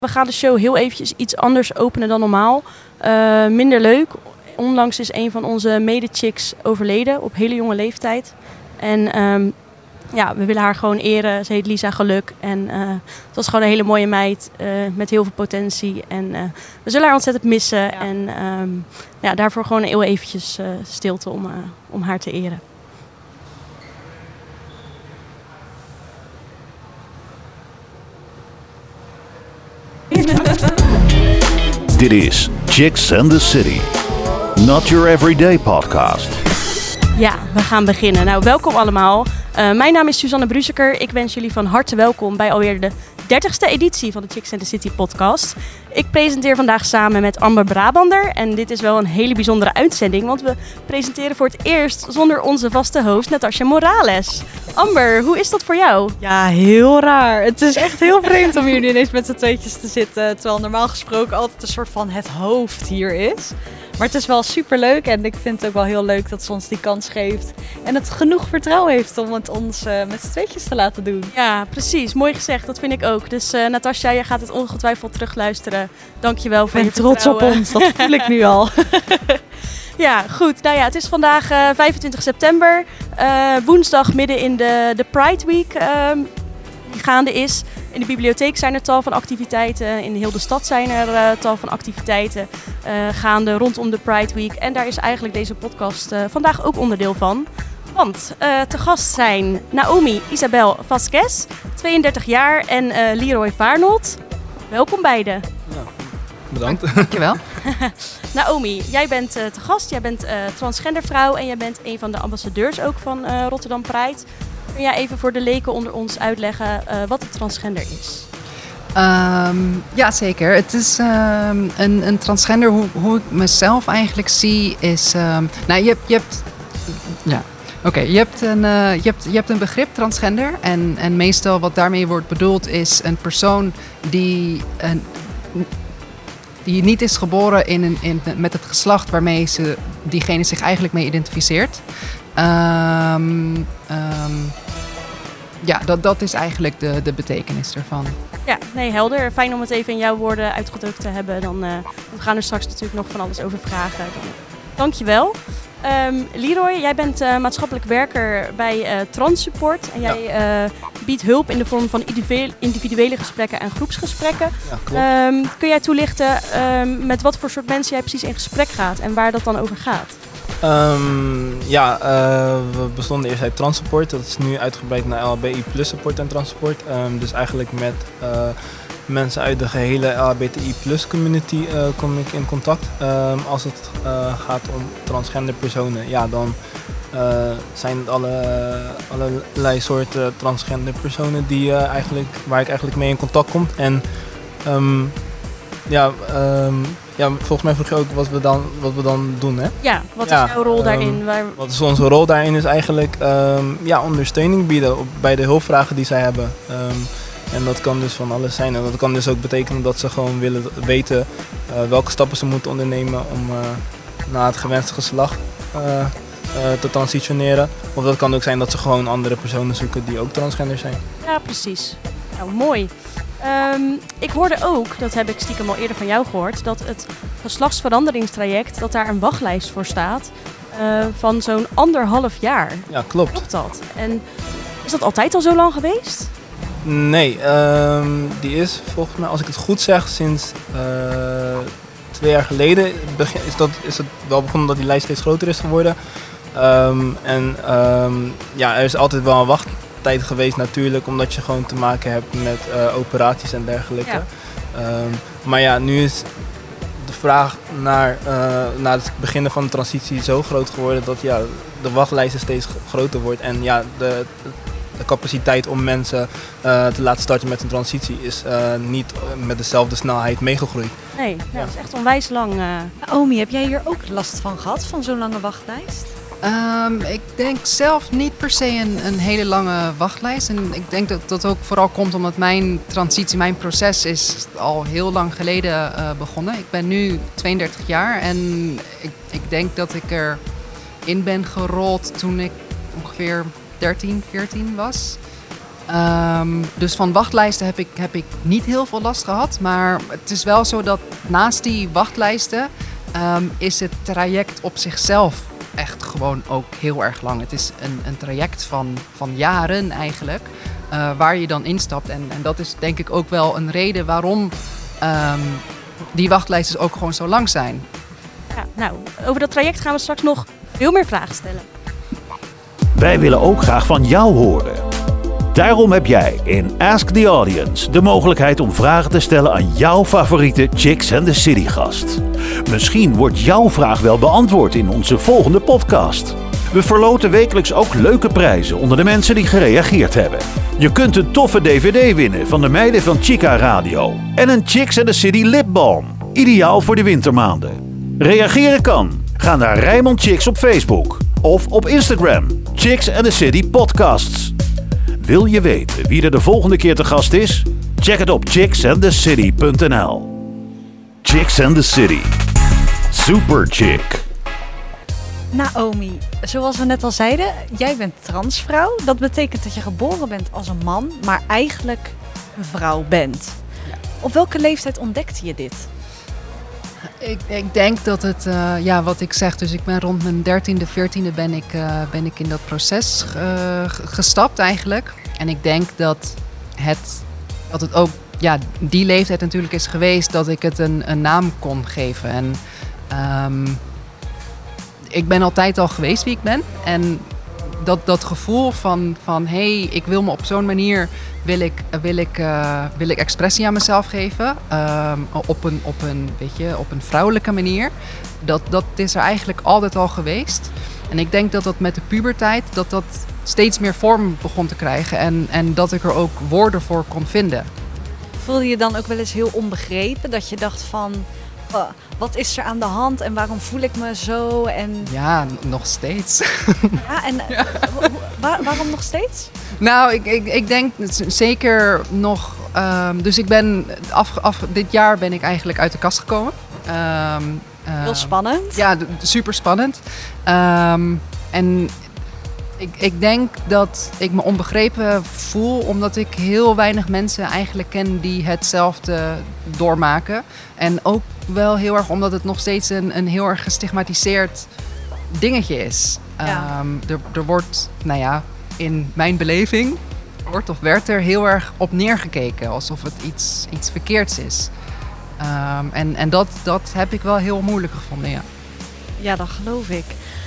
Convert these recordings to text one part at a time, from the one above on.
We gaan de show heel eventjes iets anders openen dan normaal. Minder leuk. Onlangs is een van onze mede-chicks overleden op hele jonge leeftijd. En we willen haar gewoon eren. Ze heet Lisa Geluk. En het was gewoon een hele mooie meid met heel veel potentie. En we zullen haar ontzettend missen. Ja. En daarvoor gewoon heel eventjes stilte om haar te eren. Dit is Chicks and the City. Not your everyday podcast. Ja, we gaan beginnen. Nou, welkom allemaal. Mijn naam is Suzanne Bruzeker. Ik wens jullie van harte welkom bij alweer de 30ste editie van de Chicks and the City podcast. Ik presenteer vandaag samen met Amber Brabander. En dit is wel een hele bijzondere uitzending, want we presenteren voor het eerst zonder onze vaste host Natasha Morales. Amber, hoe is dat voor jou? Ja, heel raar. Het is echt heel vreemd om hier nu ineens met z'n tweetjes te zitten. Terwijl normaal gesproken altijd een soort van het hoofd hier is. Maar het is wel superleuk en ik vind het ook wel heel leuk dat ze ons die kans geeft. En het genoeg vertrouwen heeft om het ons met z'n tweetjes te laten doen. Ja, precies. Mooi gezegd. Dat vind ik ook. Dus Natasha, jij gaat het ongetwijfeld terugluisteren. Dankjewel voor je vertrouwen. Ik ben trots op ons. Dat voel ik nu al. Ja, goed. Nou ja, het is vandaag 25 september. Woensdag midden in de Pride Week die gaande is. In de bibliotheek zijn er tal van activiteiten. In heel de stad zijn er tal van activiteiten gaande rondom de Pride Week. En daar is eigenlijk deze podcast vandaag ook onderdeel van. Want te gast zijn Naomi Isabel Vasquez, 32 jaar, en Leroy Vaarnold. Welkom beiden. Ja, bedankt. Dankjewel. Naomi, jij bent te gast. Jij bent transgendervrouw en jij bent een van de ambassadeurs ook van Rotterdam Pride. Kun jij even voor de leken onder ons uitleggen wat een transgender is? Ja, zeker. Het is een transgender, hoe ik mezelf eigenlijk zie, is... je hebt een begrip transgender. En meestal wat daarmee wordt bedoeld is een persoon die niet is geboren met het geslacht waarmee diegene zich eigenlijk mee identificeert. Dat is eigenlijk de betekenis ervan. Ja, nee, helder. Fijn om het even in jouw woorden uitgedrukt te hebben. We gaan er straks natuurlijk nog van alles over vragen. Dankjewel. Leroy, jij bent maatschappelijk werker bij Transsupport. En jij biedt hulp in de vorm van individuele gesprekken en groepsgesprekken. Ja, klopt. Kun jij toelichten met wat voor soort mensen jij precies in gesprek gaat en waar dat dan over gaat? We bestonden eerst uit Transsupport. Dat is nu uitgebreid naar LHBI plus support en Transsupport. Dus eigenlijk met mensen uit de gehele LHBTI plus community kom ik in contact. Als het gaat om transgender personen, ja, dan zijn het allerlei soorten transgender personen waar ik eigenlijk mee in contact kom. En volgens mij vroeg je ook wat we dan doen, hè? Ja, wat is jouw rol daarin? Wat is onze rol daarin? Is eigenlijk ondersteuning bieden bij de hulpvragen die zij hebben. En dat kan dus van alles zijn. En dat kan dus ook betekenen dat ze gewoon willen weten welke stappen ze moeten ondernemen om naar het gewenste geslacht te transitioneren. Of dat kan ook zijn dat ze gewoon andere personen zoeken die ook transgender zijn. Ja, precies. Nou, mooi. Ik hoorde ook, dat heb ik stiekem al eerder van jou gehoord, dat het geslachtsveranderingstraject, dat daar een wachtlijst voor staat van zo'n 1,5 jaar. Ja, klopt. Klopt dat? En is dat altijd al zo lang geweest? Nee, die is volgens mij, als ik het goed zeg, sinds 2 jaar geleden is het wel begonnen dat die lijst steeds groter is geworden. Er is altijd wel een wachttijd geweest natuurlijk, omdat je gewoon te maken hebt met operaties en dergelijke. Ja. Maar ja, nu is de vraag naar het beginnen van de transitie zo groot geworden dat de wachtlijst steeds groter wordt. En ja, de capaciteit om mensen te laten starten met een transitie is niet met dezelfde snelheid meegegroeid. Nee, dat is echt onwijs lang. Naomi, heb jij hier ook last van gehad, van zo'n lange wachtlijst? Ik denk zelf niet per se een hele lange wachtlijst. En ik denk dat dat ook vooral komt omdat mijn transitie, mijn proces is al heel lang geleden begonnen. Ik ben nu 32 jaar en ik denk dat ik erin ben gerold toen ik ongeveer 13, 14 was. Dus van wachtlijsten heb ik niet heel veel last gehad. Maar het is wel zo dat naast die wachtlijsten is het traject op zichzelf echt gewoon ook heel erg lang. Het is een traject van jaren eigenlijk, waar je dan instapt. En dat is denk ik ook wel een reden waarom die wachtlijsten ook gewoon zo lang zijn. Ja, nou, over dat traject gaan we straks nog veel meer vragen stellen. Wij willen ook graag van jou horen. Daarom heb jij in Ask the Audience de mogelijkheid om vragen te stellen aan jouw favoriete Chicks and the City gast. Misschien wordt jouw vraag wel beantwoord in onze volgende podcast. We verloten wekelijks ook leuke prijzen onder de mensen die gereageerd hebben. Je kunt een toffe DVD winnen van de meiden van Chica Radio en een Chicks and the City lipbalm, ideaal voor de wintermaanden. Reageren kan. Ga naar Rijnmond Chicks op Facebook of op Instagram, Chicks and the City Podcasts. Wil je weten wie er de volgende keer te gast is? Check het op chicksandthecity.nl. Chicks and the City. Super chick. Naomi, zoals we net al zeiden, jij bent transvrouw. Dat betekent dat je geboren bent als een man, maar eigenlijk een vrouw bent. Ja. Op welke leeftijd ontdekte je dit? Ik denk dat het, wat ik zeg, dus ik ben rond mijn 13e, 14e ben ik in dat proces gestapt eigenlijk. En ik denk dat het ook, die leeftijd natuurlijk is geweest dat ik het een naam kon geven. En ik ben altijd al geweest wie ik ben. En dat gevoel van hey, ik wil me op zo'n manier wil ik expressie aan mezelf geven. Op een vrouwelijke manier. Dat is er eigenlijk altijd al geweest. En ik denk dat met de puberteit dat steeds meer vorm begon te krijgen. En dat ik er ook woorden voor kon vinden. Voelde je dan ook wel eens heel onbegrepen? Dat je dacht van, wat is er aan de hand en waarom voel ik me zo? En... Ja, nog steeds. Ja, en waarom nog steeds? Nou, ik denk zeker nog... dus ik ben dit jaar ben ik eigenlijk uit de kast gekomen. Heel spannend. Ja, super spannend. En ik denk dat ik me onbegrepen voel, omdat ik heel weinig mensen eigenlijk ken die hetzelfde doormaken. En ook wel heel erg omdat het nog steeds een heel erg gestigmatiseerd dingetje is. Ja. Er wordt, in mijn beleving, werd er heel erg op neergekeken. Alsof het iets verkeerds is. En dat heb ik wel heel moeilijk gevonden, ja. Ja, dat geloof ik.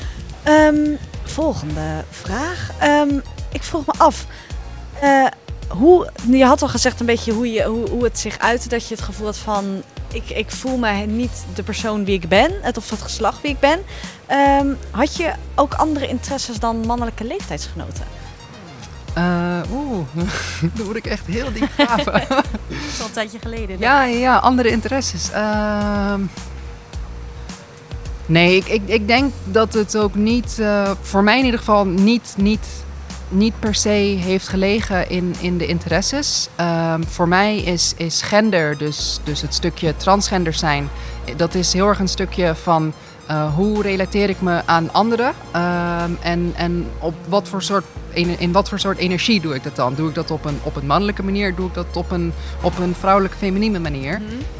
Volgende vraag. Ik vroeg me af, je had al gezegd een beetje hoe het zich uitte, dat je het gevoel had van, ik voel me niet de persoon wie ik ben, of het geslacht wie ik ben. Had je ook andere interesses dan mannelijke leeftijdsgenoten? Dan word ik echt heel diep graven. Dat is al een tijdje geleden. Ja, andere interesses. Nee, ik denk dat het ook niet, voor mij in ieder geval, niet per se heeft gelegen in de interesses. Voor mij is gender, dus het stukje transgender zijn, dat is heel erg een stukje van hoe relateer ik me aan anderen en op in wat voor soort energie doe ik dat dan? Doe ik dat op een mannelijke manier? Doe ik dat op een vrouwelijke, feminine manier?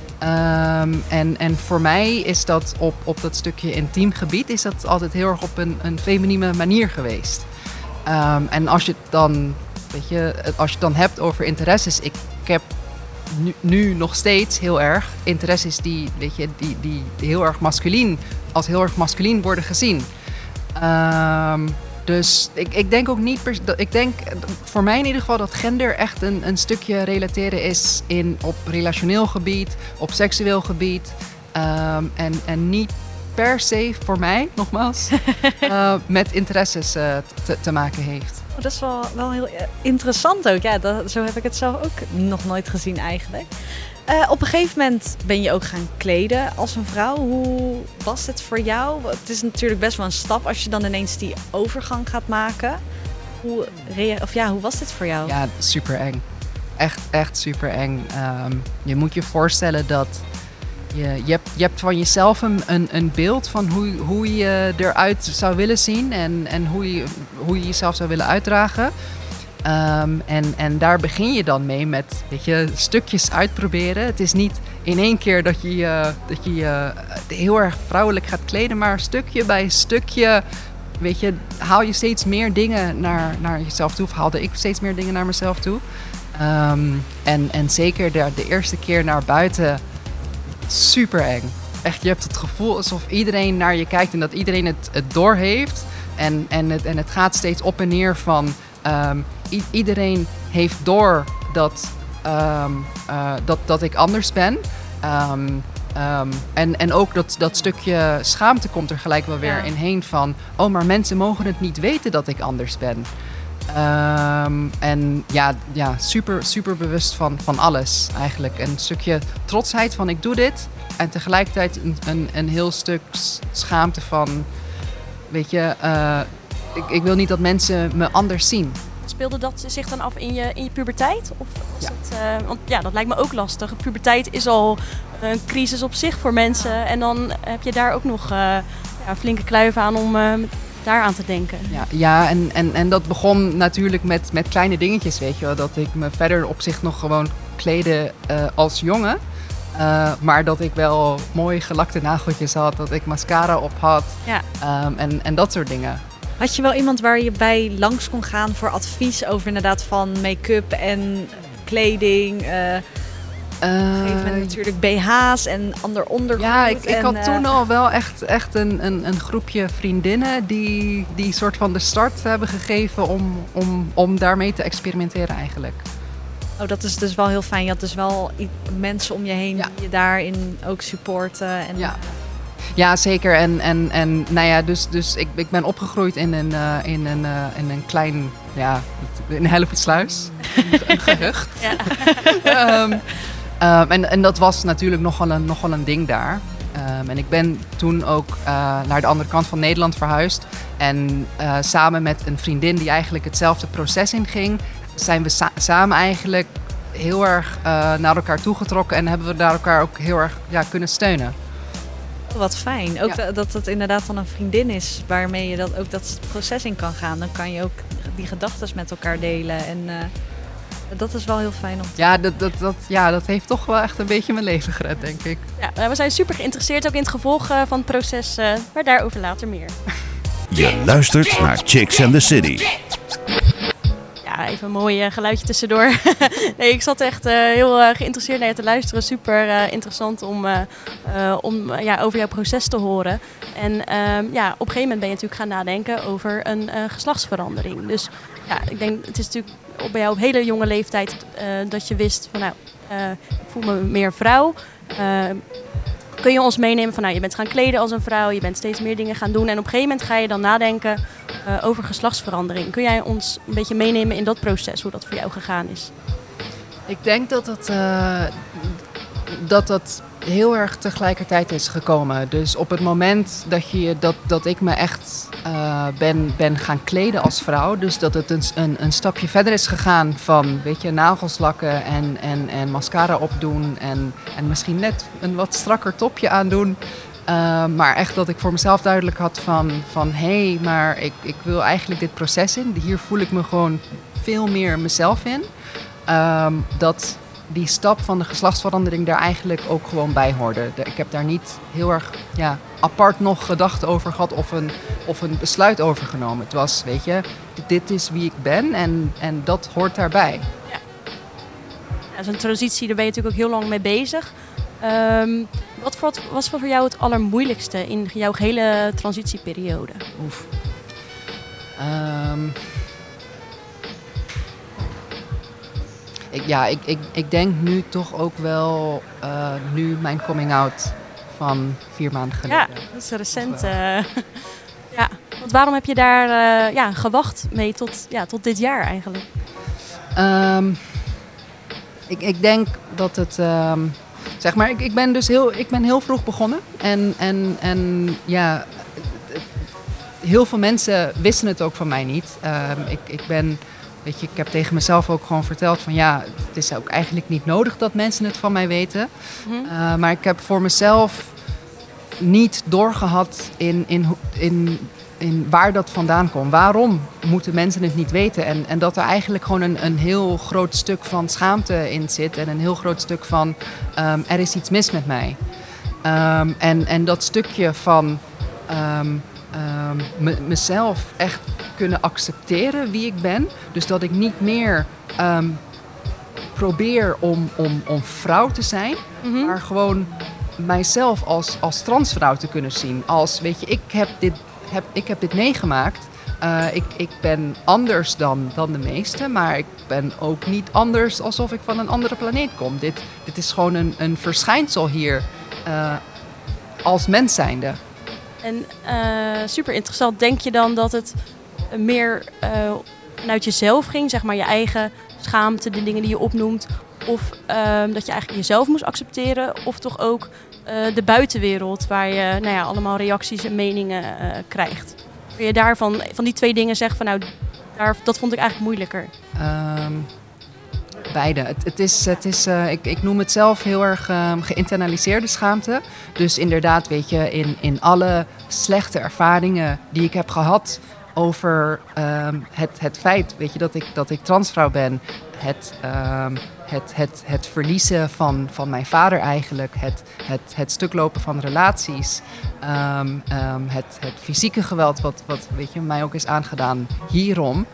En voor mij is dat op dat stukje intiem gebied is dat altijd heel erg op een feminine manier geweest. En als je het dan hebt over interesses, ik heb nu nog steeds heel erg interesses die heel erg masculien worden gezien. Dus ik denk ook niet ik denk voor mij in ieder geval dat gender echt een stukje relateren is op relationeel gebied, op seksueel gebied. En niet per se voor mij, nogmaals, met interesses te maken heeft. Oh, dat is wel heel interessant ook. Ja, zo heb ik het zelf ook nog nooit gezien eigenlijk. Op een gegeven moment ben je ook gaan kleden als een vrouw. Hoe was het voor jou? Het is natuurlijk best wel een stap als je dan ineens die overgang gaat maken. Hoe was dit voor jou? Ja, super eng. Echt super eng. Je moet je voorstellen dat je hebt van jezelf een beeld van hoe je eruit zou willen zien en hoe je jezelf zou willen uitdragen. En daar begin je dan mee met, weet je, stukjes uitproberen. Het is niet in één keer dat je heel erg vrouwelijk gaat kleden, maar stukje bij stukje, weet je, haal je steeds meer dingen naar jezelf toe. Of haalde ik steeds meer dingen naar mezelf toe. En zeker de eerste keer naar buiten, super eng. Echt, je hebt het gevoel alsof iedereen naar je kijkt en dat iedereen het doorheeft. En het gaat steeds op en neer van... iedereen heeft door dat ik anders ben. En ook dat stukje schaamte komt er gelijk wel weer in heen van... oh, maar mensen mogen het niet weten dat ik anders ben. En super, super bewust van alles eigenlijk. Een stukje trotsheid van ik doe dit. En tegelijkertijd een heel stuk schaamte van... weet je, ik wil niet dat mensen me anders zien. Speelde dat zich dan af in je puberteit? Of was dat, want dat lijkt me ook lastig. Puberteit is al een crisis op zich voor mensen. En dan heb je daar ook nog een flinke kluif aan om daar aan te denken. Ja, en dat begon natuurlijk met kleine dingetjes, weet je wel. Dat ik me verder op zich nog gewoon kleedde als jongen. Maar dat ik wel mooi gelakte nageltjes had, dat ik mascara op had en dat soort dingen. Had je wel iemand waar je bij langs kon gaan voor advies over inderdaad van make-up en kleding? Op een gegeven moment natuurlijk BH's en ander ondergoed. Ja, ik had toen al wel echt een groepje vriendinnen die soort van de start hebben gegeven om daarmee te experimenteren eigenlijk. Oh, dat is dus wel heel fijn. Je had dus wel mensen om je heen die je daarin ook supporten. En, ja, zeker. En nou ja, dus ik ben opgegroeid in een klein, in Hellevoetsluis. Een gehucht. En dat was natuurlijk nogal een ding daar. En ik ben toen ook naar de andere kant van Nederland verhuisd. En samen met een vriendin die eigenlijk hetzelfde proces inging... zijn we samen eigenlijk heel erg naar elkaar toegetrokken en hebben we daar elkaar ook heel erg kunnen steunen. Wat fijn. Ook dat het inderdaad dan een vriendin is waarmee je ook dat proces in kan gaan. Dan kan je ook die gedachten met elkaar delen. En dat is wel heel fijn om te dat heeft toch wel echt een beetje mijn leven gered, denk ik. Ja, we zijn super geïnteresseerd ook in het gevolg van het proces, maar daarover later meer. Je luistert naar Chicks and the City. Ja, even een mooi geluidje tussendoor. Nee, ik zat echt heel geïnteresseerd naar je te luisteren. Super interessant om over jouw proces te horen. En op een gegeven moment ben je natuurlijk gaan nadenken over een geslachtsverandering. Dus ik denk, het is natuurlijk bij jou op hele jonge leeftijd dat je wist van ik voel me meer vrouw. Kun je ons meenemen van je bent gaan kleden als een vrouw, je bent steeds meer dingen gaan doen. En op een gegeven moment ga je dan nadenken over geslachtsverandering. Kun jij ons een beetje meenemen in dat proces, hoe dat voor jou gegaan is? Ik denk dat heel erg tegelijkertijd is gekomen. Dus op het moment dat ik me echt ben gaan kleden als vrouw. Dus dat het een stapje verder is gegaan van, weet je, nagels lakken en mascara opdoen. En misschien net een wat strakker topje aandoen. Maar echt dat ik voor mezelf duidelijk had van hé, maar ik wil eigenlijk dit proces in. Hier voel ik me gewoon veel meer mezelf in. Dat die stap van de geslachtsverandering daar eigenlijk ook gewoon bij hoorde. Ik heb daar niet heel erg apart nog gedachten over gehad of een besluit over genomen. Het was, weet je, dit is wie ik ben en dat hoort daarbij. Ja, zo'n transitie, daar ben je natuurlijk ook heel lang mee bezig. Wat was voor jou het allermoeilijkste in jouw hele transitieperiode? Ik denk nu toch ook wel nu mijn coming out van 4 maanden geleden. Ja, dat is recent. Want waarom heb je daar gewacht mee tot dit jaar eigenlijk? Ik denk dat het... zeg maar, ik ben heel vroeg begonnen. En heel veel mensen wisten het ook van mij niet. Weet je, ik heb tegen mezelf ook gewoon verteld van het is ook eigenlijk niet nodig dat mensen het van mij weten. Maar ik heb voor mezelf niet doorgehad in in waar dat vandaan komt. Waarom moeten mensen het niet weten? En dat er eigenlijk gewoon een heel groot stuk van schaamte in zit. En een heel groot stuk van er is iets mis met mij. En dat stukje van mezelf echt kunnen accepteren wie ik ben. Dus dat ik niet meer probeer om vrouw te zijn. Mhm. Maar gewoon mijzelf als transvrouw te kunnen zien. Als, weet je, ik heb dit meegemaakt. Ik ben anders dan de meesten. Maar ik ben ook niet anders alsof ik van een andere planeet kom. Dit is gewoon een verschijnsel hier als mens zijnde. En super interessant. Denk je dan dat het meer vanuit jezelf ging? Zeg maar je eigen schaamte, de dingen die je opnoemt. Of dat je eigenlijk jezelf moest accepteren. Of toch ook de buitenwereld waar je allemaal reacties en meningen krijgt. Kun je daarvan van die twee dingen zeggen van dat vond ik eigenlijk moeilijker? Beide. Ik noem het zelf heel erg geïnternaliseerde schaamte. Dus inderdaad, weet je, in alle slechte ervaringen die ik heb gehad over het feit, weet je, dat ik transvrouw ben, het verliezen van mijn vader eigenlijk, het stuklopen van relaties, het fysieke geweld wat weet je, mij ook is aangedaan hierom.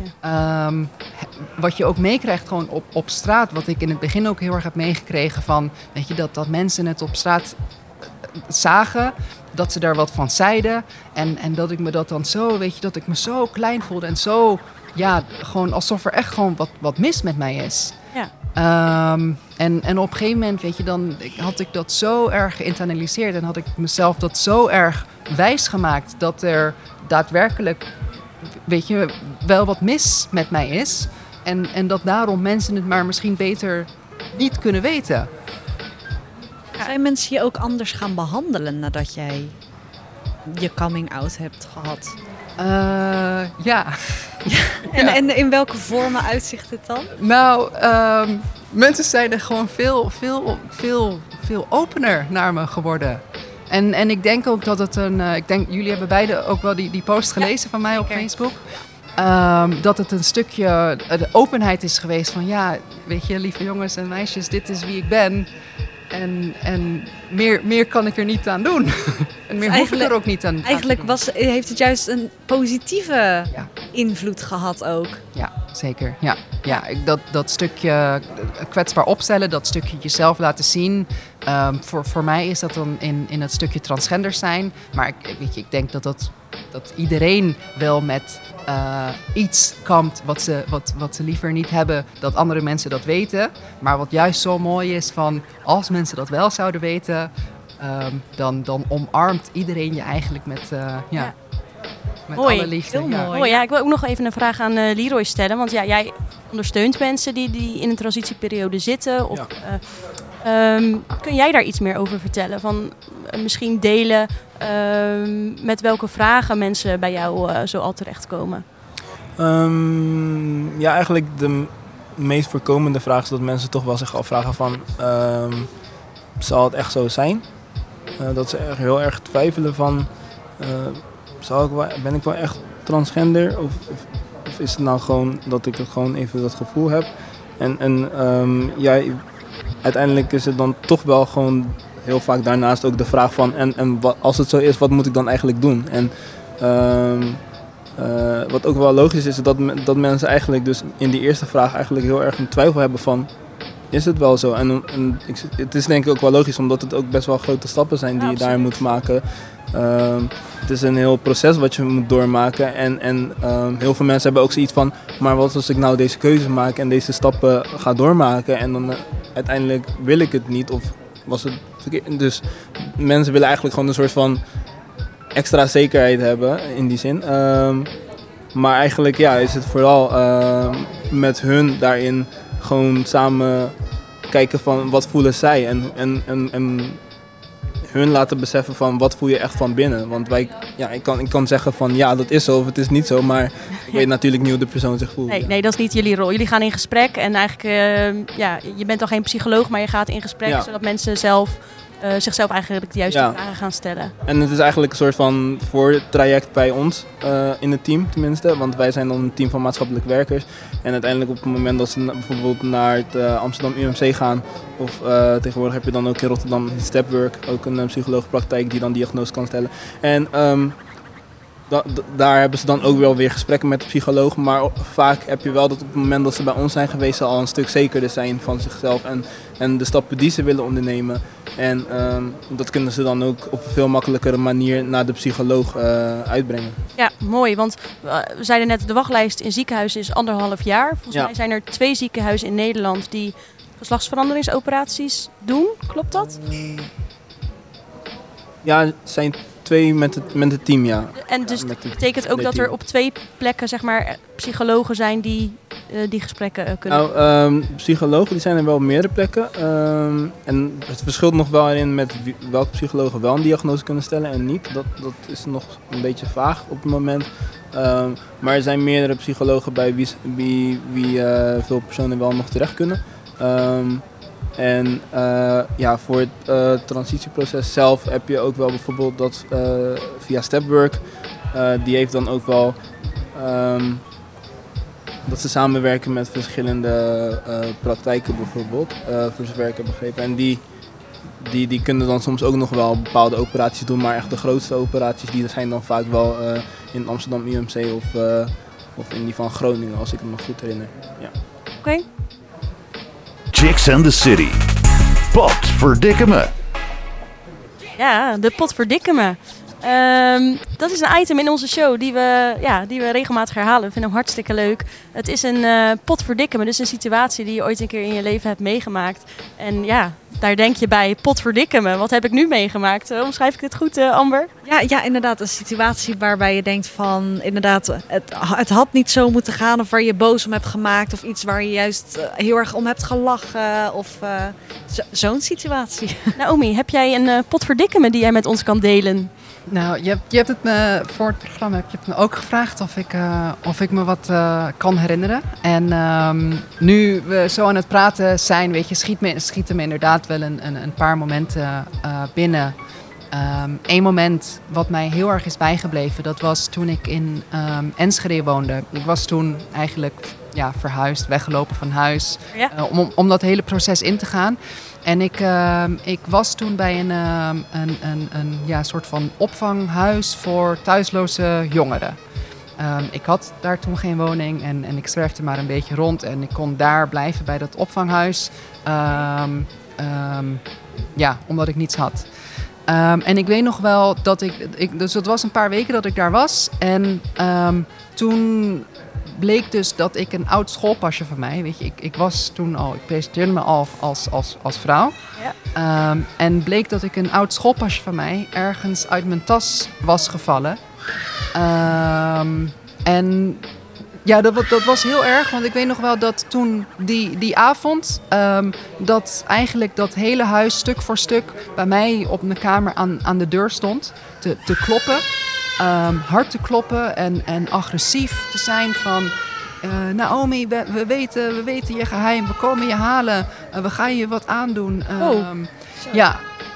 Wat je ook meekrijgt gewoon op straat, wat ik in het begin ook heel erg heb meegekregen van, weet je, dat mensen het op straat zagen, dat ze daar wat van zeiden en dat ik me dat dan zo, weet je, dat ik me zo klein voelde en zo, ja, gewoon alsof er echt gewoon wat mis met mij is. Ja. En op een gegeven moment, weet je, dan had ik dat zo erg geïnternaliseerd en had ik mezelf dat zo erg wijs gemaakt dat er daadwerkelijk, weet je, wel wat mis met mij is. En dat daarom mensen het maar misschien beter niet kunnen weten. Zijn mensen je ook anders gaan behandelen nadat jij je coming out hebt gehad? Ja. En in welke vormen uitzicht dit dan? Nou, mensen zijn er gewoon veel opener naar me geworden. En ik denk ook dat het jullie hebben beide ook wel die post gelezen van mij op Facebook. Dat het een stukje de openheid is geweest van, ja, weet je, lieve jongens en meisjes, dit is wie ik ben. En meer kan ik er niet aan doen. En meer hoef ik er ook niet aan Eigenlijk te doen. heeft het juist een positieve invloed gehad ook. Ja, zeker. Ja, dat stukje kwetsbaar opstellen, dat stukje jezelf laten zien. Voor mij is dat dan in het stukje transgender zijn. Maar ik denk dat iedereen wel met iets kampt wat ze liever niet hebben, dat andere mensen dat weten. Maar wat juist zo mooi is van, als mensen dat wel zouden weten, dan omarmt iedereen je eigenlijk met Mooi. alle liefde. Heel mooi. Oh ja, ik wil ook nog even een vraag aan Leroy stellen. Want ja, jij ondersteunt mensen die in een transitieperiode zitten. Of, kun jij daar iets meer over vertellen? Van misschien delen met welke vragen mensen bij jou zo al terechtkomen? Ja, eigenlijk de meest voorkomende vraag is dat mensen toch wel zich afvragen van, zal het echt zo zijn? Dat ze echt heel erg twijfelen van, ben ik wel echt transgender? Of is het nou gewoon dat ik gewoon even dat gevoel heb? Uiteindelijk is het dan toch wel gewoon heel vaak daarnaast ook de vraag van, als het zo is, wat moet ik dan eigenlijk doen? En wat ook wel logisch is, dat mensen eigenlijk dus in die eerste vraag eigenlijk heel erg een twijfel hebben van, is het wel zo? En het is denk ik ook wel logisch, omdat het ook best wel grote stappen zijn die je daar moet maken. Het is een heel proces wat je moet doormaken. En heel veel mensen hebben ook zoiets van, maar wat als ik nou deze keuze maak en deze stappen ga doormaken en dan uiteindelijk wil ik het niet of was het verkeerd? Dus mensen willen eigenlijk gewoon een soort van extra zekerheid hebben in die zin. Maar eigenlijk is het vooral met hun daarin gewoon samen kijken van wat voelen zij en hun laten beseffen van wat voel je echt van binnen. Want ik kan zeggen van ja, dat is zo of het is niet zo, maar ik weet natuurlijk niet hoe de persoon zich voelt. Nee, dat is niet jullie rol. Jullie gaan in gesprek en eigenlijk, je bent al geen psycholoog, maar je gaat in gesprek zodat mensen zelf zichzelf eigenlijk de juiste vragen gaan stellen. En het is eigenlijk een soort van voortraject bij ons in het team tenminste. Want wij zijn dan een team van maatschappelijk werkers. En uiteindelijk op het moment dat ze bijvoorbeeld naar het Amsterdam UMC gaan. Of tegenwoordig heb je dan ook in Rotterdam Stepwork. Ook een psycholoogpraktijk die dan diagnose kan stellen. En daar hebben ze dan ook wel weer gesprekken met de psycholoog. Maar vaak heb je wel dat op het moment dat ze bij ons zijn geweest, ze al een stuk zekerder zijn van zichzelf en de stappen die ze willen ondernemen. En dat kunnen ze dan ook op een veel makkelijkere manier naar de psycholoog uitbrengen. Ja, mooi. Want we zeiden net, de wachtlijst in ziekenhuizen is 1,5 jaar. Volgens mij zijn er 2 ziekenhuizen in Nederland die geslachtsveranderingsoperaties doen. Klopt dat? Ja, het zijn 2 met het team, ja. En dus dat betekent ook dat er op 2 plekken zeg maar psychologen zijn die die gesprekken kunnen? Nou, psychologen die zijn er wel op meerdere plekken. En het verschilt nog wel in met welke psychologen wel een diagnose kunnen stellen en niet. Dat is nog een beetje vaag op het moment. Maar er zijn meerdere psychologen bij wie veel personen wel nog terecht kunnen. En voor het transitieproces zelf heb je ook wel bijvoorbeeld dat via Stepwork, die heeft dan ook wel dat ze samenwerken met verschillende praktijken bijvoorbeeld, voor zover ik heb begrepen. En die kunnen dan soms ook nog wel bepaalde operaties doen, maar echt de grootste operaties die zijn dan vaak wel in Amsterdam UMC of in die van Groningen, als ik me nog goed herinner. Ja. Oké. Chicks and the City. Potverdikke me. Ja, de potverdikke dat is een item in onze show die we regelmatig herhalen. We vinden hem hartstikke leuk. Het is een potverdikke me, dus een situatie die je ooit een keer in je leven hebt meegemaakt. En ja, daar denk je bij, potverdikke me, wat heb ik nu meegemaakt? Omschrijf ik dit goed, Amber? Ja, inderdaad. Een situatie waarbij je denkt van, inderdaad, het had niet zo moeten gaan. Of waar je boos om hebt gemaakt. Of iets waar je juist heel erg om hebt gelachen. Of zo'n situatie. Naomi, heb jij een potverdikke me die jij met ons kan delen? Nou, je hebt het me voor het programma heb je het me ook gevraagd of ik me wat kan herinneren. En nu we zo aan het praten zijn, weet je, schieten me inderdaad wel een paar momenten binnen. Eén moment wat mij heel erg is bijgebleven, dat was toen ik in Enschede woonde. Ik was toen eigenlijk verhuisd, weggelopen van huis, om dat hele proces in te gaan. En ik was toen bij een soort van opvanghuis voor thuisloze jongeren. Ik had daar toen geen woning en ik zwerfde maar een beetje rond. En ik kon daar blijven bij dat opvanghuis, omdat ik niets had. En ik weet nog wel dat dus het was een paar weken dat ik daar was. En toen bleek dus dat ik een oud schoolpasje van mij, weet je, ik was toen al, ik presenteerde me al als vrouw. Ja. En bleek dat ik een oud schoolpasje van mij ergens uit mijn tas was gevallen. En ja, dat was heel erg, want ik weet nog wel dat toen die avond, dat eigenlijk dat hele huis stuk voor stuk bij mij op mijn kamer aan de deur stond te kloppen. Hard te kloppen en agressief te zijn van Naomi, we weten je geheim, we komen je halen, we gaan je wat aandoen. Ja.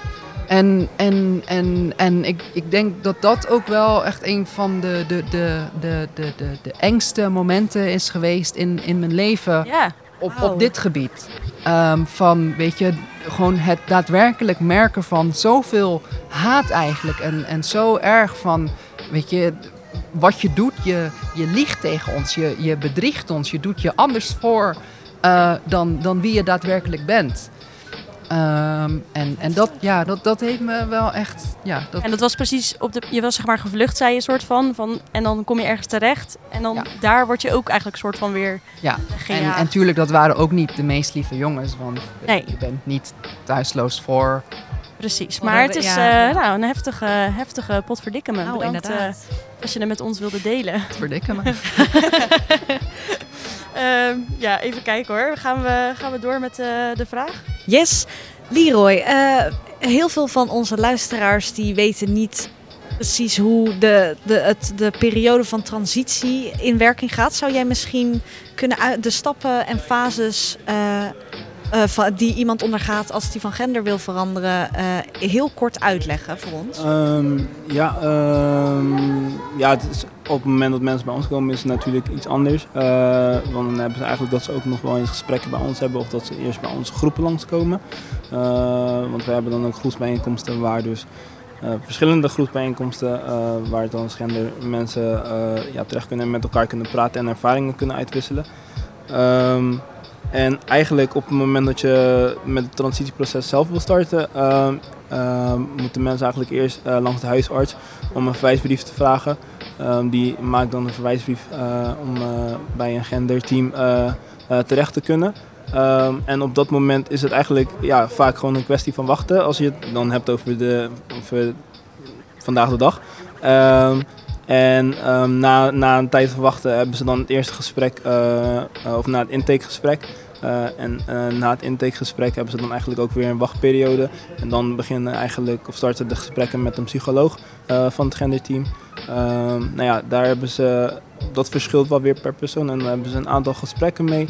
En ik denk dat ook wel echt een van de engste momenten is geweest in mijn leven op dit gebied. Van, weet je, gewoon het daadwerkelijk merken van zoveel haat eigenlijk. En zo erg van, weet je, wat je doet, je liegt tegen ons, je bedriegt ons, je doet je anders voor dan wie je daadwerkelijk bent. En dat heeft me wel echt. Ja, En dat was precies je was zeg maar gevlucht, zei je soort van. En dan kom je ergens terecht. En dan daar word je ook eigenlijk soort van weer. Ja, en tuurlijk, dat waren ook niet de meest lieve jongens. Want je bent niet thuisloos voor. Precies, maar het is een heftige potverdikke me. Nou, bedankt als je het met ons wilde delen. Potverdikke me. Even kijken hoor. Gaan we door met de vraag? Yes. Leroy, heel veel van onze luisteraars die weten niet precies hoe de periode van transitie in werking gaat. Zou jij misschien kunnen de stappen en fases die iemand ondergaat als die van gender wil veranderen, heel kort uitleggen voor ons? Het is, op het moment dat mensen bij ons komen is het natuurlijk iets anders. Want dan hebben ze eigenlijk dat ze ook nog wel eens gesprekken bij ons hebben of dat ze eerst bij onze groepen langskomen. Want we hebben dan ook groepsbijeenkomsten waar dus verschillende groepsbijeenkomsten waar transgender mensen terecht kunnen en met elkaar kunnen praten en ervaringen kunnen uitwisselen. En eigenlijk op het moment dat je met het transitieproces zelf wil starten, moeten mensen eigenlijk eerst langs de huisarts om een verwijsbrief te vragen. Die maakt dan een verwijsbrief om bij een genderteam terecht te kunnen. En op dat moment is het eigenlijk vaak gewoon een kwestie van wachten als je het dan hebt over vandaag de dag. Na een tijd van wachten hebben ze dan het eerste gesprek, of na het intakegesprek. Na het intakegesprek hebben ze dan eigenlijk ook weer een wachtperiode. En dan starten de gesprekken met een psycholoog van het genderteam. Daar hebben ze, dat verschilt wel weer per persoon en daar hebben ze een aantal gesprekken mee.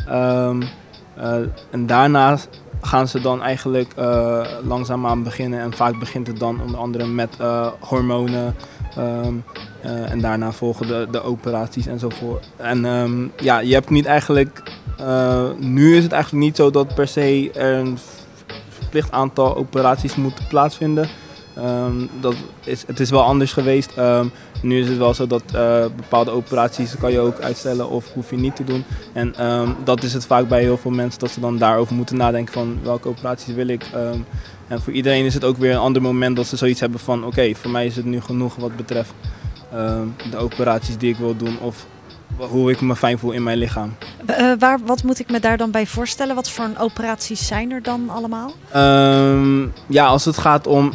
En daarna gaan ze dan eigenlijk langzaamaan beginnen en vaak begint het dan onder andere met hormonen. En daarna volgen de operaties enzovoort. En je hebt niet eigenlijk... nu is het eigenlijk niet zo dat per se er een verplicht aantal operaties moet plaatsvinden. Het is wel anders geweest. Nu is het wel zo dat bepaalde operaties kan je ook uitstellen of hoef je niet te doen. En dat is het vaak bij heel veel mensen dat ze dan daarover moeten nadenken van welke operaties wil ik. En voor iedereen is het ook weer een ander moment dat ze zoiets hebben van oké, voor mij is het nu genoeg wat betreft de operaties die ik wil doen of hoe ik me fijn voel in mijn lichaam. Wat moet ik me daar dan bij voorstellen? Wat voor operaties zijn er dan allemaal? Als het gaat om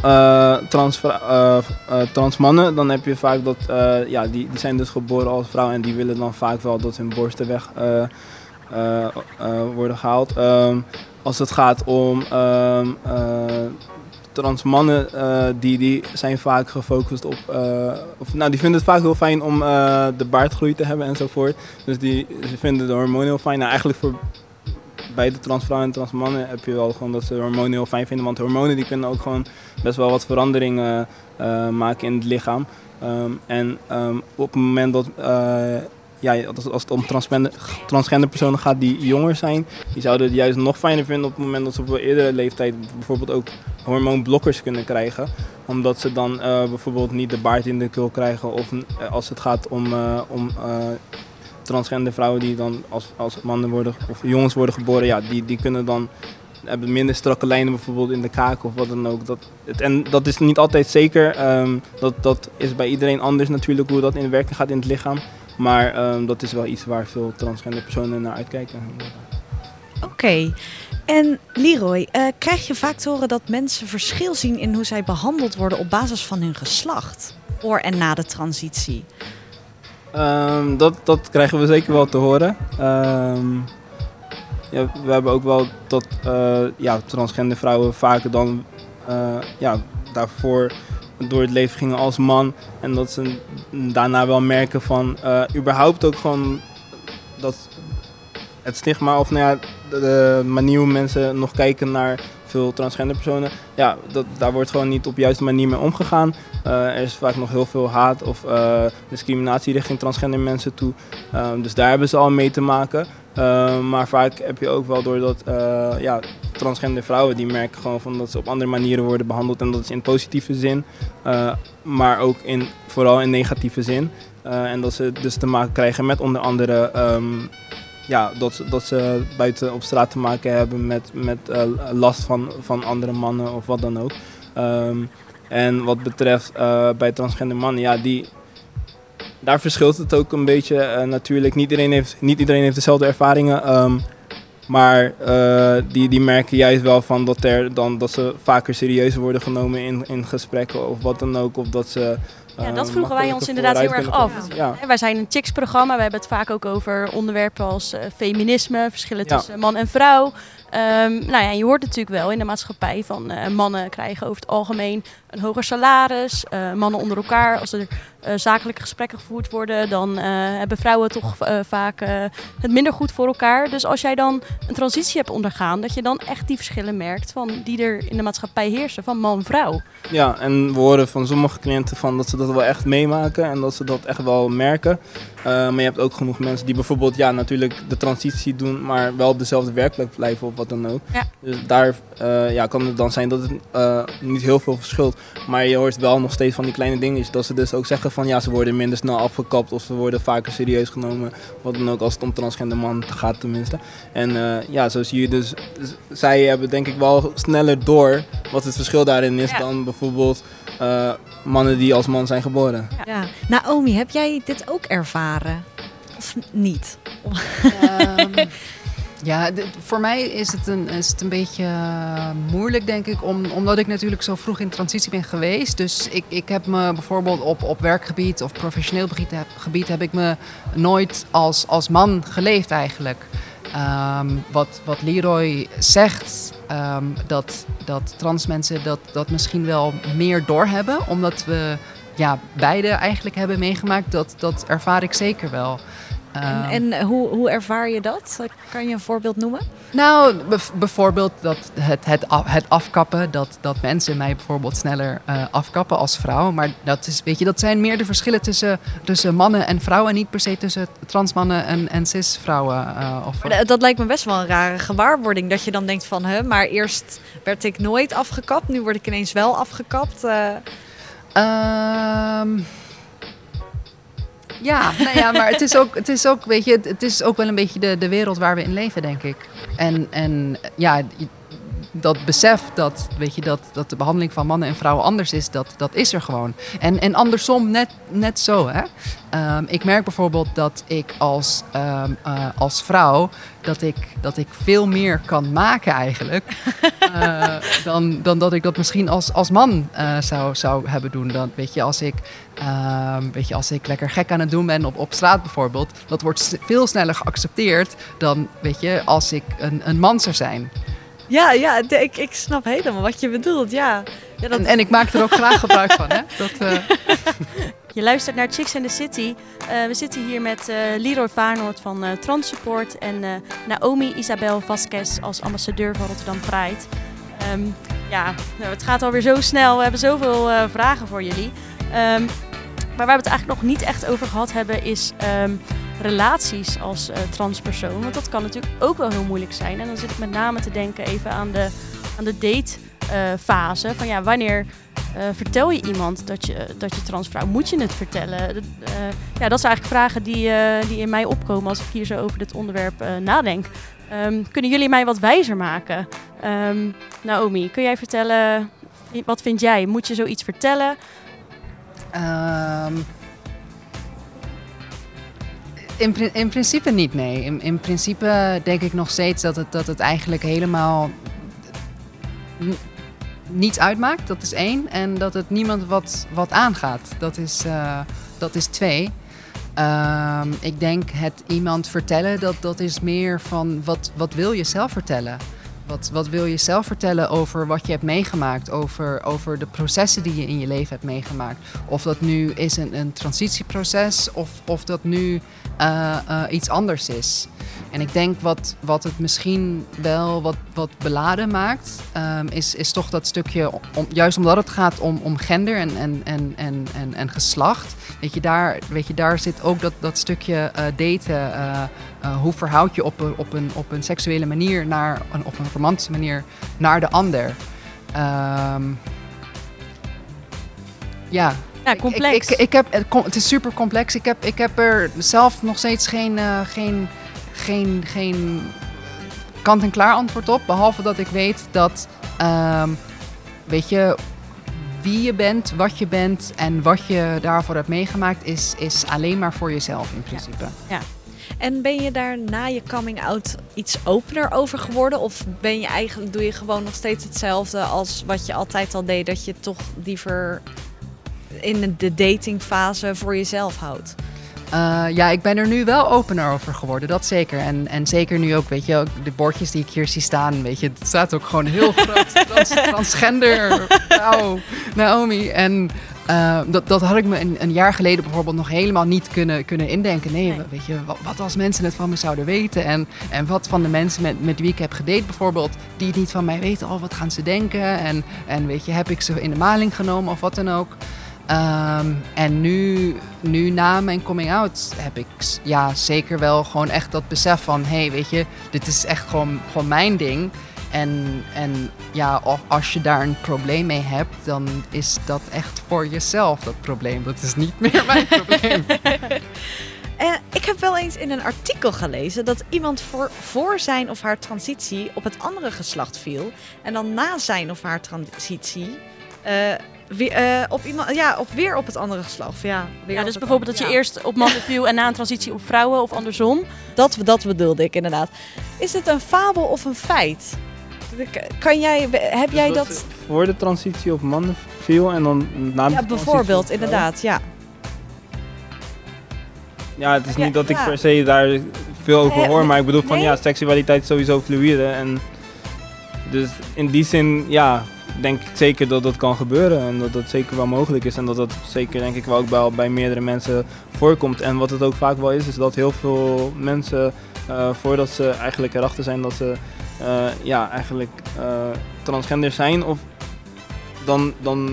trans mannen, dan heb je vaak dat die zijn dus geboren als vrouw en die willen dan vaak wel dat hun borsten weg worden gehaald. Als het gaat om trans mannen, die zijn vaak gefocust op... die vinden het vaak heel fijn om de baardgroei te hebben enzovoort. Dus ze vinden de hormonen heel fijn. Nou, eigenlijk voor beide transvrouwen en transmannen heb je wel gewoon dat ze de hormonen heel fijn vinden. Want hormonen die kunnen ook gewoon best wel wat veranderingen maken in het lichaam. Op het moment dat... als het om transgender personen gaat die jonger zijn, die zouden het juist nog fijner vinden op het moment dat ze op een eerdere leeftijd bijvoorbeeld ook hormoonblokkers kunnen krijgen. Omdat ze dan bijvoorbeeld niet de baard in de keel krijgen of als het gaat om transgender vrouwen die dan als mannen worden of jongens worden geboren, die kunnen dan hebben minder strakke lijnen bijvoorbeeld in de kaak of wat dan ook. En dat is niet altijd zeker. Dat is bij iedereen anders natuurlijk hoe dat in werking gaat in het lichaam. Maar dat is wel iets waar veel transgender personen naar uitkijken. Oké. En Leroy, krijg je vaak te horen dat mensen verschil zien in hoe zij behandeld worden op basis van hun geslacht? Voor en na de transitie? Dat krijgen we zeker wel te horen. We hebben ook wel dat transgender vrouwen vaker dan daarvoor door het leven gingen als man. En dat ze daarna wel merken van überhaupt ook gewoon dat het stigma of de manier hoe mensen nog kijken naar veel transgender personen. Daar wordt gewoon niet op de juiste manier mee omgegaan. Er is vaak nog heel veel haat of discriminatie richting transgender mensen toe. Dus daar hebben ze al mee te maken. Maar vaak heb je ook wel door dat transgender vrouwen die merken gewoon van dat ze op andere manieren worden behandeld. En dat is in positieve zin, maar ook vooral in negatieve zin. En dat ze dus te maken krijgen met onder andere dat ze buiten op straat te maken hebben met last van andere mannen of wat dan ook. En wat betreft bij transgender mannen, daar verschilt het ook een beetje. Natuurlijk, niet iedereen heeft dezelfde ervaringen. Maar die merken juist wel van dat ze vaker serieus worden genomen in gesprekken of wat dan ook. Of dat ze Ja, dat vroegen wij ons inderdaad heel erg af. Ja. Wij zijn een chicks-programma. We hebben het vaak ook over onderwerpen als feminisme, verschillen tussen man en vrouw. Je hoort natuurlijk wel in de maatschappij van mannen krijgen over het algemeen een hoger salaris. Mannen onder elkaar, als er zakelijke gesprekken gevoerd worden, dan hebben vrouwen toch vaak het minder goed voor elkaar. Dus als jij dan een transitie hebt ondergaan, dat je dan echt die verschillen merkt van die er in de maatschappij heersen, van man-vrouw. Ja, en we horen van sommige cliënten van dat ze dat wel echt meemaken en dat ze dat echt wel merken. Maar je hebt ook genoeg mensen die bijvoorbeeld natuurlijk de transitie doen, maar wel op dezelfde werkplek blijven of wat dan ook. Ja. Dus daar kan het dan zijn dat het niet heel veel verschilt. Maar je hoort wel nog steeds van die kleine dingetjes. Dat ze dus ook zeggen van ze worden minder snel afgekapt of ze worden vaker serieus genomen. Wat dan ook als het om transgender man gaat tenminste. En zo zie je dus, zij hebben denk ik wel sneller door wat het verschil daarin is dan bijvoorbeeld mannen die als man zijn geboren. Ja. Naomi, heb jij dit ook ervaren? Of niet? Voor mij is het een beetje moeilijk, denk ik, omdat ik natuurlijk zo vroeg in transitie ben geweest. Dus ik heb me bijvoorbeeld op werkgebied of professioneel gebied heb ik me nooit als man geleefd eigenlijk. Wat Leroy zegt, dat trans mensen dat misschien wel meer doorhebben, omdat we beide eigenlijk hebben meegemaakt, dat ervaar ik zeker wel. En hoe ervaar je dat? Kan je een voorbeeld noemen? Nou, bijvoorbeeld het afkappen, dat mensen mij bijvoorbeeld sneller afkappen als vrouw. Maar dat zijn meer de verschillen tussen mannen en vrouwen, en niet per se tussen transmannen en cisvrouwen. Dat lijkt me best wel een rare gewaarwording, dat je dan denkt van, maar eerst werd ik nooit afgekapt, nu word ik ineens wel afgekapt. Maar het is ook, weet je, het is ook wel een beetje de wereld waar we in leven, denk ik. En dat besef dat de behandeling van mannen en vrouwen anders is, dat is er gewoon. En andersom net zo, hè. Ik merk bijvoorbeeld dat ik als vrouw dat ik veel meer kan maken eigenlijk dan dat ik dat misschien als man zou hebben doen. Dan, als ik lekker gek aan het doen ben op straat bijvoorbeeld, dat wordt veel sneller geaccepteerd dan als ik een man zou zijn. Ja, ik snap helemaal wat je bedoelt, ja. En ik maak er ook graag gebruik van, hè. Je luistert naar Chicks and the City. We zitten hier met Leroy Vaarnoord van Trans Support en Naomi Isabel Vasquez als ambassadeur van Rotterdam Pride. Het gaat alweer zo snel. We hebben zoveel vragen voor jullie. Maar waar we het eigenlijk nog niet echt over gehad hebben is relaties als transpersoon. Want dat kan natuurlijk ook wel heel moeilijk zijn. En dan zit ik met name te denken even aan de datefase. Van wanneer vertel je iemand dat je transvrouw? Moet je het vertellen? Dat zijn eigenlijk vragen die in mij opkomen als ik hier zo over dit onderwerp nadenk. Kunnen jullie mij wat wijzer maken? Naomi, kun jij vertellen, wat vind jij? Moet je zoiets vertellen? In principe niet, nee. In principe denk ik nog steeds dat het eigenlijk helemaal niets uitmaakt. Dat is 1. En dat het niemand wat aangaat. Dat is 2. Ik denk het iemand vertellen, dat is meer van wat wil je zelf vertellen? Wat wil je zelf vertellen over wat je hebt meegemaakt, over de processen die je in je leven hebt meegemaakt? Of dat nu is een transitieproces of dat nu iets anders is. En ik denk wat het misschien wel wat beladen maakt, is toch dat stukje, juist omdat het gaat om gender en geslacht. Daar zit ook dat stukje daten. Hoe verhoud je op een seksuele manier op een romantische manier naar de ander? Ja, complex. Het is super complex. Ik heb er zelf nog steeds geen kant-en-klaar antwoord op. Behalve dat ik weet dat wie je bent, wat je bent en wat je daarvoor hebt meegemaakt is alleen maar voor jezelf in principe. Ja. En ben je daar na je coming out iets opener over geworden? Of doe je gewoon nog steeds hetzelfde als wat je altijd al deed, dat je toch liever in de datingfase voor jezelf houdt? Ik ben er nu wel opener over geworden, dat zeker. En zeker nu ook, weet je, ook de bordjes die ik hier zie staan, weet je, het staat ook gewoon heel groot. Transgender vrouw, Naomi. En dat had ik me een jaar geleden bijvoorbeeld nog helemaal niet kunnen indenken. Nee, weet je, wat als mensen het van me zouden weten? En wat van de mensen met wie ik heb gedate bijvoorbeeld, die het niet van mij weten, wat gaan ze denken? En weet je, heb ik ze in de maling genomen of wat dan ook? En nu na mijn coming out heb ik zeker wel gewoon echt dat besef van, hey, weet je, dit is echt gewoon mijn ding. En als je daar een probleem mee hebt, dan is dat echt voor jezelf, dat probleem. Dat is niet meer mijn probleem. Ik heb wel eens in een artikel gelezen dat iemand voor zijn of haar transitie op het andere geslacht viel. En dan na zijn of haar transitie weer op het andere geslacht. Dus bijvoorbeeld dat je eerst op mannen viel en na een transitie op vrouwen of andersom. Dat bedoelde ik inderdaad. Is het een fabel of een feit? Heb jij dat... Voor de transitie op mannen viel en dan na de transitie bijvoorbeeld, inderdaad, ja. Ja, het is niet dat ik per se daar veel over hoor, maar ik bedoel seksualiteit is sowieso fluïde. En dus in die zin, denk ik zeker dat dat kan gebeuren en dat dat zeker wel mogelijk is. En dat dat zeker, denk ik, wel ook wel bij meerdere mensen voorkomt. En wat het ook vaak wel is dat heel veel mensen, voordat ze eigenlijk erachter zijn dat ze transgender zijn, of dan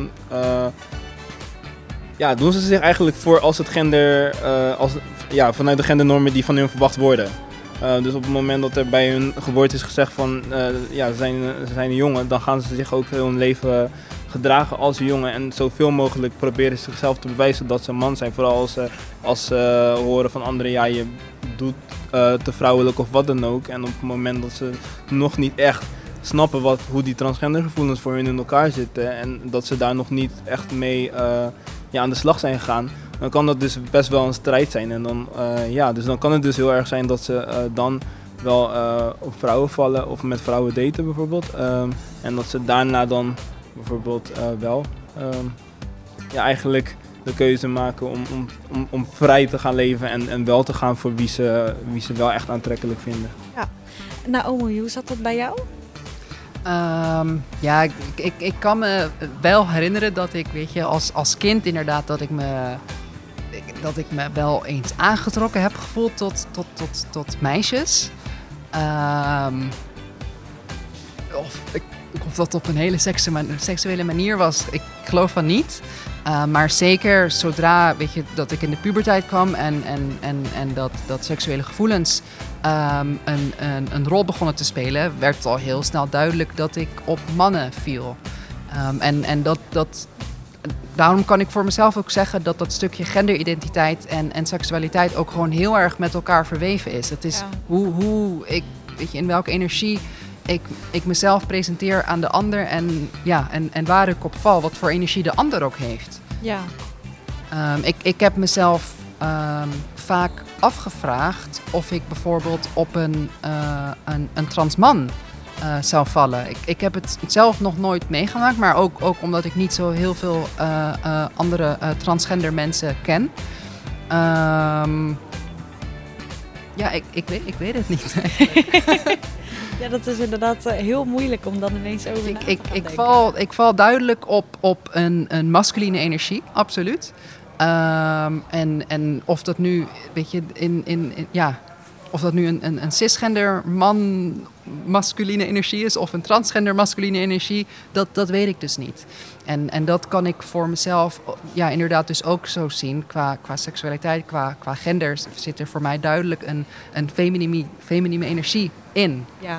doen ze zich eigenlijk voor als het gender, vanuit de gendernormen die van hun verwacht worden. Dus op het moment dat er bij hun geboorte is gezegd van, ze zijn een jongen, dan gaan ze zich ook heel hun leven gedragen als een jongen. En zoveel mogelijk proberen ze zichzelf te bewijzen dat ze een man zijn. Vooral als ze horen van anderen, je doet te vrouwelijk of wat dan ook. En op het moment dat ze nog niet echt snappen hoe die transgendergevoelens voor hun in elkaar zitten en dat ze daar nog niet echt mee aan de slag zijn gegaan, dan kan dat dus best wel een strijd zijn. En dan, dus dan kan het dus heel erg zijn dat ze dan wel op vrouwen vallen of met vrouwen daten bijvoorbeeld. En dat ze daarna dan bijvoorbeeld eigenlijk de keuze maken om vrij te gaan leven en wel te gaan voor wie ze wel echt aantrekkelijk vinden. Ja. Naomi, hoe zat dat bij jou? Ik kan me wel herinneren dat ik, weet je, als kind inderdaad dat ik me wel eens aangetrokken heb gevoeld tot meisjes. Of dat op een hele seksuele manier was, ik geloof van niet. Maar zeker zodra, weet je, dat ik in de puberteit kwam en dat seksuele gevoelens een rol begonnen te spelen, werd het al heel snel duidelijk dat ik op mannen viel. Daarom kan ik voor mezelf ook zeggen dat stukje genderidentiteit en seksualiteit ook gewoon heel erg met elkaar verweven is. Het is hoe ik, weet je, in welke energie ik mezelf presenteer aan de ander en waar ik op val, wat voor energie de ander ook heeft. Ja. Ik heb mezelf vaak afgevraagd of ik bijvoorbeeld op een trans man zou vallen. Ik heb het zelf nog nooit meegemaakt, maar ook omdat ik niet zo heel veel andere transgender mensen ken. Ik weet het niet eigenlijk. Ja, dat is inderdaad heel moeilijk om dan ineens over na te gaan ik val duidelijk op een masculine energie, absoluut. En of dat nu, weet je, of dat nu een cisgender man masculine energie is of een transgender masculine energie, dat weet ik dus niet. En dat kan ik voor mezelf inderdaad dus ook zo zien. Qua seksualiteit, qua gender zit er voor mij duidelijk een feminine energie in. Ja.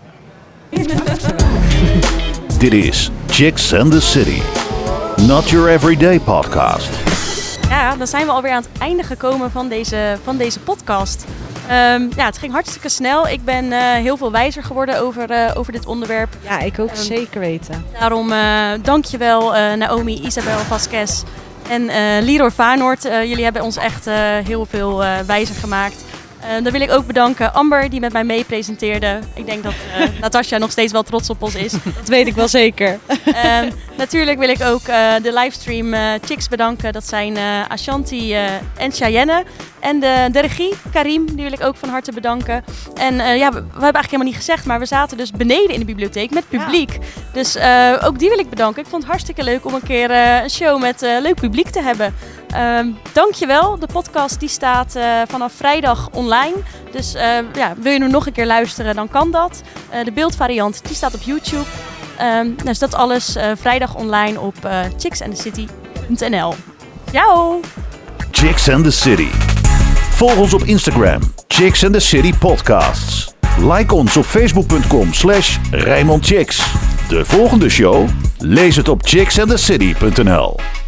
Dit is Chicks and the City. Not your everyday podcast. Ja, dan zijn we alweer aan het einde gekomen van deze podcast. Het ging hartstikke snel. Ik ben heel veel wijzer geworden over dit onderwerp. Ja, ik ook zeker weten. Daarom dankjewel Naomi, Isabel Vasquez en Leroy Vaanoort. Jullie hebben ons echt heel veel wijzer gemaakt. Dan wil ik ook bedanken Amber, die met mij mee presenteerde. Ik denk dat Natasja nog steeds wel trots op ons is. Dat weet ik wel zeker. Natuurlijk wil ik ook de livestream chicks bedanken. Dat zijn Ashanti en Cheyenne. En de regie, Karim, die wil ik ook van harte bedanken. En we hebben eigenlijk helemaal niet gezegd, maar we zaten dus beneden in de bibliotheek met publiek. Ja. Dus ook die wil ik bedanken. Ik vond het hartstikke leuk om een keer een show met leuk publiek te hebben. Dankjewel. De podcast die staat vanaf vrijdag online. Dus wil je nu nog een keer luisteren, dan kan dat. De beeldvariant die staat op YouTube. Dus dat alles vrijdag online op chicksandthecity.nl. Ciao! Chicks and the City. Volg ons op Instagram, Chicks and the City Podcasts. Like ons op facebook.com/RijnmondChicks. De volgende show? Lees het op chicksandthecity.nl.